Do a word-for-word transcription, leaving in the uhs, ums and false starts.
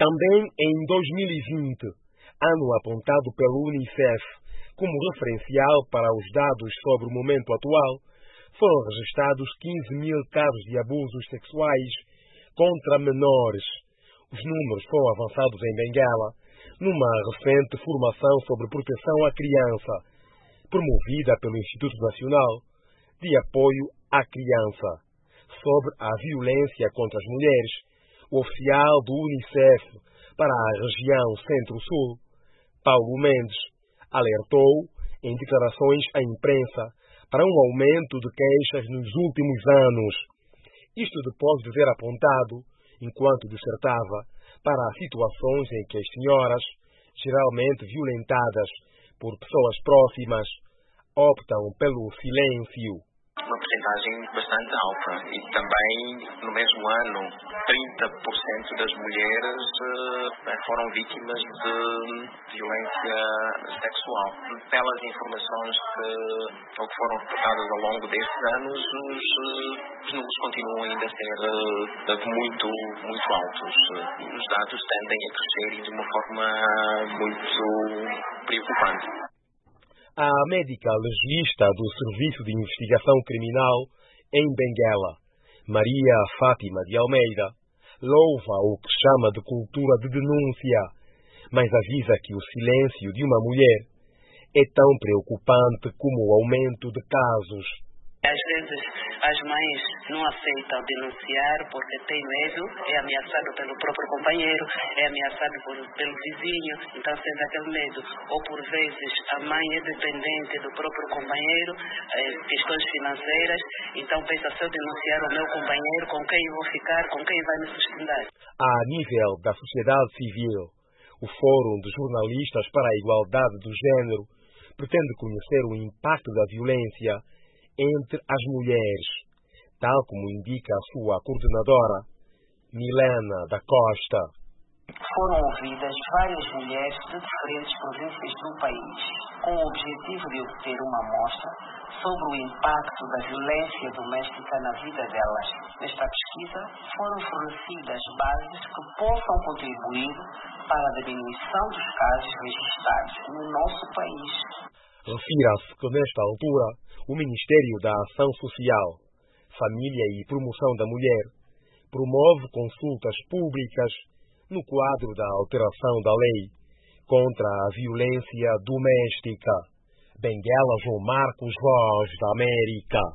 Também em dois mil e vinte, ano apontado pelo Unicef como referencial para os dados sobre o momento atual, foram registrados quinze mil casos de abusos sexuais contra menores. Os números foram avançados em Benguela, numa recente formação sobre proteção à criança, promovida pelo Instituto Nacional de Apoio à Criança. Sobre a violência contra as mulheres, o oficial do Unicef para a região Centro-Sul, Paulo Mendes, alertou em declarações à imprensa para um aumento de queixas nos últimos anos. Isto depois de ter apontado, enquanto dissertava, para situações em que as senhoras, geralmente violentadas por pessoas próximas, optam pelo silêncio. Uma porcentagem bastante alta e também no mesmo ano trinta por cento das mulheres uh, foram vítimas de violência sexual. Pelas informações que, ou que foram reportadas ao longo destes anos, os, uh, os números continuam ainda a ser uh, muito, muito altos. Os dados tendem a crescer e de uma forma muito preocupante. A médica legista do Serviço de Investigação Criminal em Benguela, Maria Fátima de Almeida, louva o que chama de cultura de denúncia, mas avisa que o silêncio de uma mulher é tão preocupante como o aumento de casos. Às vezes as mães não aceitam denunciar porque têm medo, é ameaçado pelo próprio companheiro, é ameaçado por, pelo vizinho, então sente aquele medo. Ou por vezes a mãe é dependente do próprio companheiro, eh, questões financeiras, então pensa, se eu denunciar o meu companheiro, com quem eu vou ficar, com quem vai me sustentar. A nível da sociedade civil, o Fórum de Jornalistas para a Igualdade do Gênero pretende conhecer o impacto da violência entre as mulheres, tal como indica a sua coordenadora, Milena da Costa. Foram ouvidas várias mulheres de diferentes províncias do país, com o objetivo de obter uma amostra sobre o impacto da violência doméstica na vida delas. Nesta pesquisa, foram fornecidas bases que possam contribuir para a diminuição dos casos registrados no nosso país. Refira-se que, nesta altura, o Ministério da Ação Social, Família e Promoção da Mulher promove consultas públicas no quadro da alteração da lei contra a violência doméstica. Benguela, João Marcos, Voz da América.